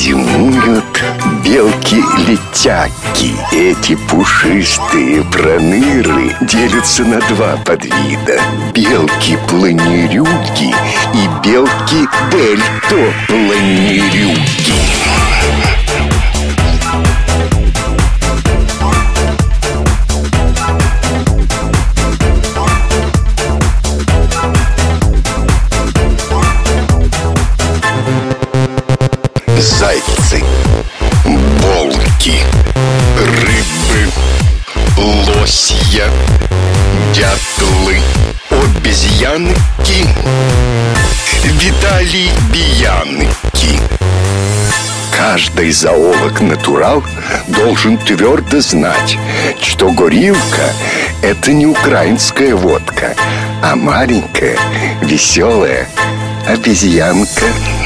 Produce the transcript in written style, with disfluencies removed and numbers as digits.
Зимуют белки-летяги. Эти пушистые проныры делятся на два подвида: белки-планерюги и белки-дельтопланерюги. Зайцы, волки, рыбы, лосья, дятлы, обезьянки, видали биянки. Каждый зоолог-натурал должен твердо знать, что горилка – это не украинская водка, а маленькая, веселая обезьянка.